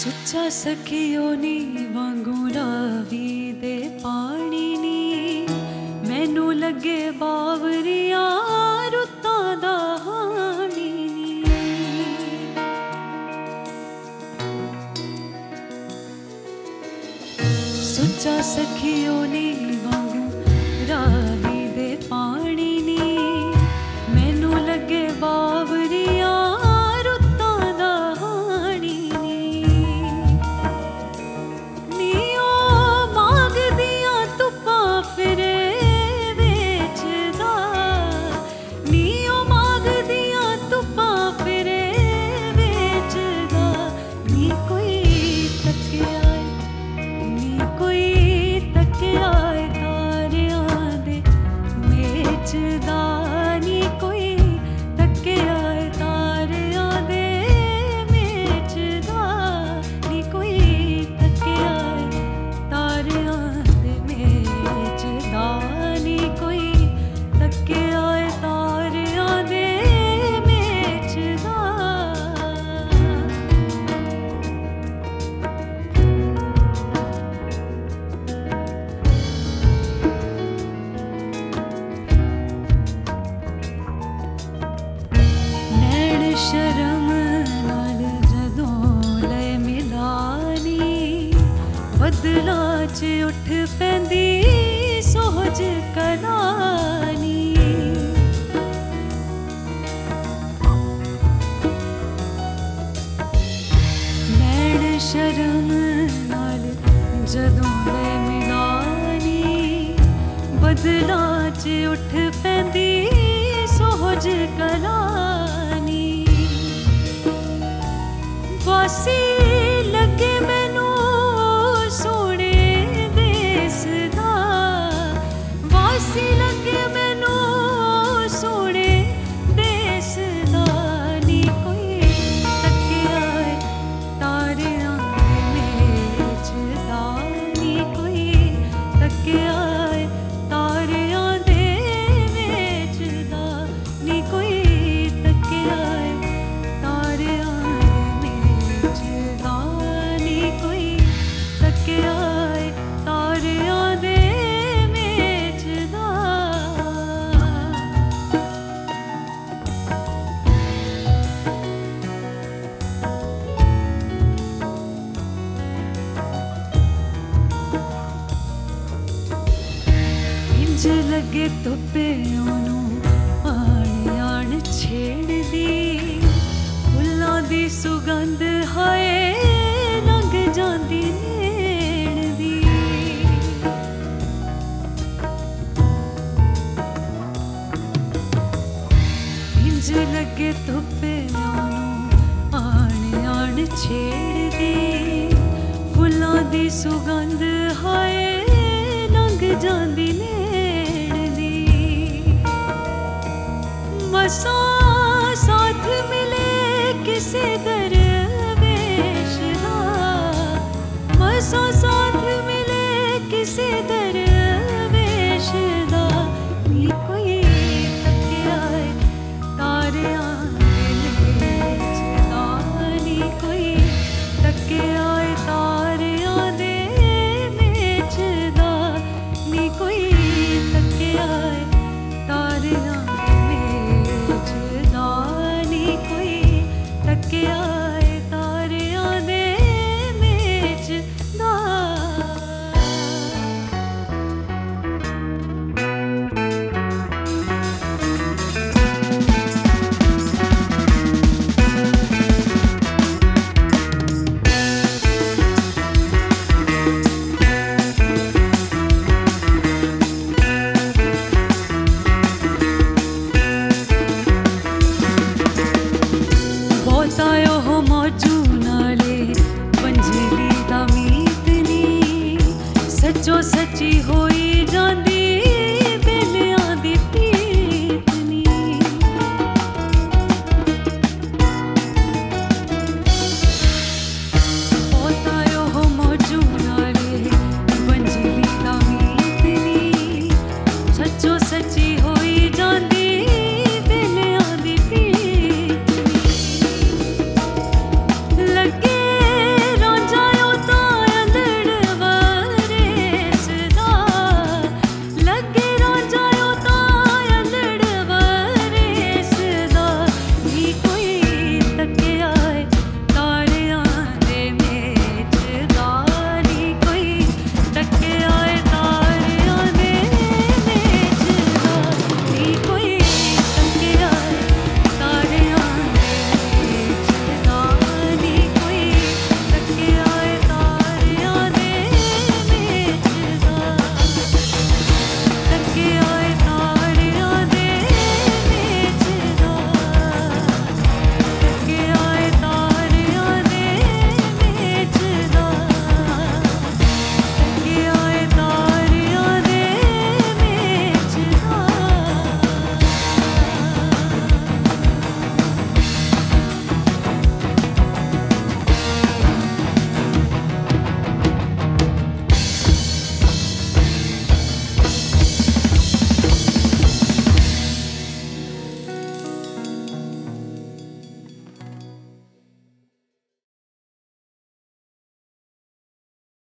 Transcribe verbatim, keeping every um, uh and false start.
सुच्चा सखियो नी वांगू रावी दे पानी नी मैनू लगे बावरिया रुत्तां दा हानी नी। सुच्चा सखियो नी वांगू रावी दे पानी नी मैनू लगे बावरिया शर्म नाल जदों ले मिलानी बदला च उठ पैंदी सोहज करानी। नैण शर्म नाल जदों ले मिलानी बदला च उठ पैंदी सोहज करानी। वासी लगे मैनू सोने देस दा वासी लगे मैनू सोने देस दा नी कोई तकिया तारियां दे मेच दा नी कोई तकिया तारियां दे मेच दा नी कोई तकिया तारियां लगे धुप्पे ओनू आण आण छेड़दी फुल्लां दी सुगंध हाय लंघ जांदी नेड़ दी। इंज लगे धुप्पे ओनू आण आण छेड़दी फुल्लां दी सुगंध हाय लंघ जांदी नेड़ मसा साथ मिले किसी दरवेश दा मसा साथ मिले किसी दरवेश दा नी कोई तकिया तारियां दे मेच दा नी कोई तकिया तारियां दे मेच दा नी कोई तकिया तारियां सच्चो सच्ची होई जांदी।